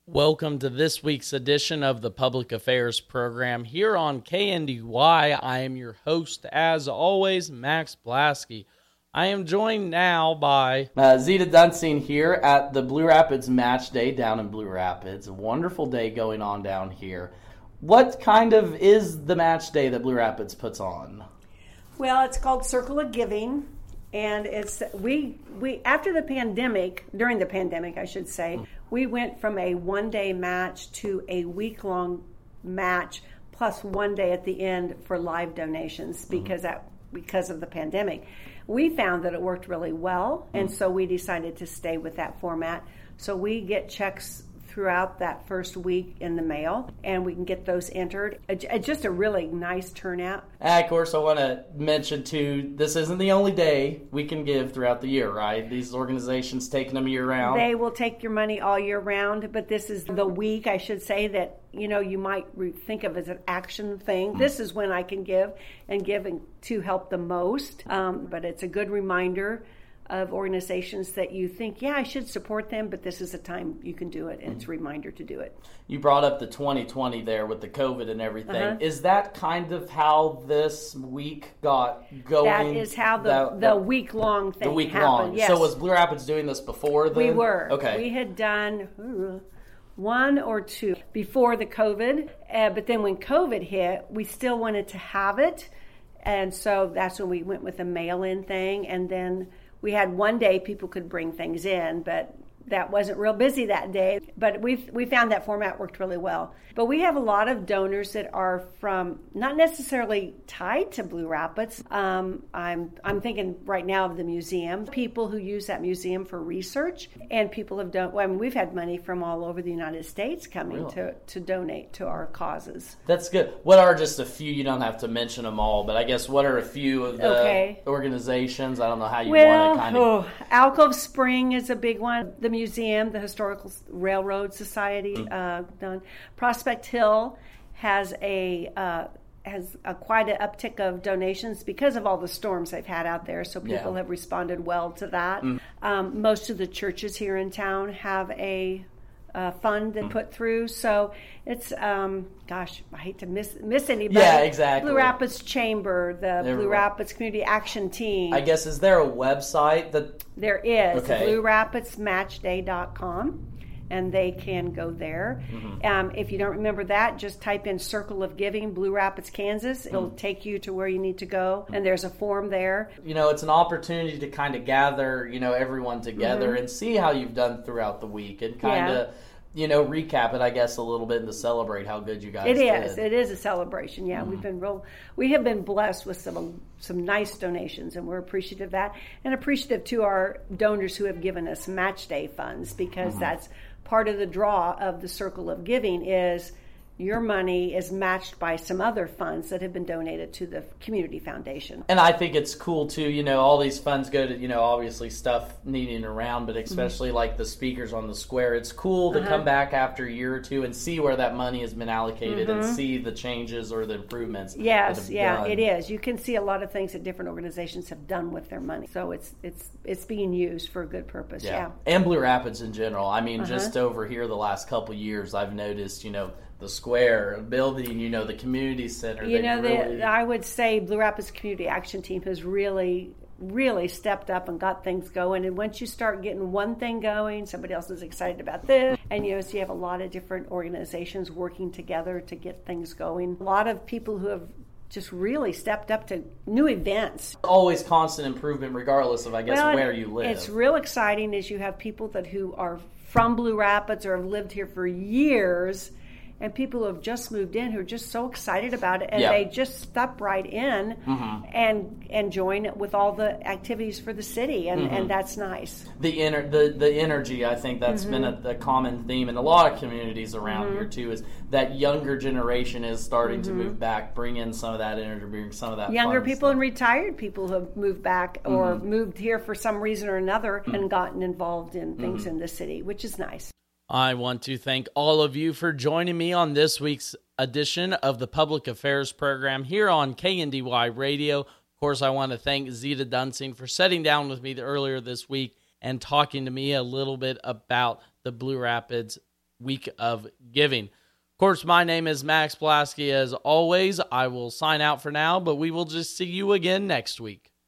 Welcome to this week's edition of the Public Affairs program here on KNDY. I am your host, as always, Max Blasky. I am joined now by Zeta Dunsing here at the Blue Rapids Match Day down in Blue Rapids. A wonderful day going on down here. What kind of is the match day that Blue Rapids puts on? Well, it's called Circle of Giving. And it's we after the pandemic, during the pandemic, I should say, we went from a one-day match to a week-long match plus one day at the end for live donations because of the pandemic. We found that it worked really well, and so we decided to stay with that format. So we get checks throughout that first week in the mail, and we can get those entered. Just a really nice turnout. And of course, I want to mention, too, this isn't the only day we can give throughout the year, right? These organizations taking them year-round. They will take your money all year round, but this is the week, I should say, that you might think of as an action thing. This is when I can give to help the most, but it's a good reminder of organizations that you think, I should support them, but this is a time you can do it, and it's a reminder to do it. You brought up the 2020 there with the COVID and everything. Uh-huh. Is that kind of how this week got going? That is how the week-long thing happened, yes. So was Blue Rapids doing this before then? We were. Okay. We had done one or two before the COVID, but then when COVID hit, we still wanted to have it, and so that's when we went with a mail-in thing, and then we had one day people could bring things in, but that wasn't real busy that day. But we found that format worked really well. But we have a lot of donors that are from not necessarily tied to Blue Rapids. I'm thinking right now of the museum, people who use that museum for research, and people have done. Well, I mean, we've had money from all over the United States coming to donate to our causes. That's good. What are just a few? You don't have to mention them all, but I guess what are a few of the organizations? I don't know how you want to kind of. Alcove Spring is a big one. The museum, the Historical Railroad Society, done. Prospect Hill has quite an uptick of donations because of all the storms they've had out there. So people have responded well to that. Most of the churches here in town have a fund that put through. So it's I hate to miss anybody. Yeah, exactly. Blue Rapids Chamber, the Blue Rapids Community Action Team. I guess, is there a website that? There is. Okay. BlueRapidsMatchday.com. And they can go there. If you don't remember that, just type in Circle of Giving, Blue Rapids, Kansas. It'll take you to where you need to go, and there's a form there. It's an opportunity to kind of gather, everyone together and see how you've done throughout the week and kind of, recap it, I guess, a little bit and to celebrate how good you guys did. It is a celebration, we have been blessed with some nice donations, and we're appreciative of that, and appreciative to our donors who have given us match day funds, because that's part of the draw of the Circle of Giving is your money is matched by some other funds that have been donated to the Community Foundation. And I think it's cool, too, all these funds go to, obviously stuff needing around, but especially like the speakers on the square. It's cool to come back after a year or two and see where that money has been allocated and see the changes or the improvements. Yes, it is. You can see a lot of things that different organizations have done with their money. So it's being used for a good purpose, And Blue Rapids in general. I mean, just over here the last couple years, I've noticed, the square, building, the community center. I would say Blue Rapids Community Action Team has really, really stepped up and got things going. And once you start getting one thing going, somebody else is excited about this. And, so you have a lot of different organizations working together to get things going. A lot of people who have just really stepped up to new events. Always constant improvement regardless of, where you live. It's real exciting as you have people who are from Blue Rapids or have lived here for years, and people who have just moved in who are just so excited about it, and they just step right in and join with all the activities for the city, and that's nice. The energy, I think that's been a common theme in a lot of communities around here too, is that younger generation is starting to move back, bring in some of that energy, bring some of that younger people stuff. And retired people who have moved back or moved here for some reason or another and gotten involved in things in the city, which is nice. I want to thank all of you for joining me on this week's edition of the Public Affairs program here on KNDY Radio. Of course, I want to thank Zeta Dunsing for sitting down with me earlier this week and talking to me a little bit about the Blue Rapids week of giving. Of course, my name is Max Blasky. As always, I will sign out for now, but we will just see you again next week.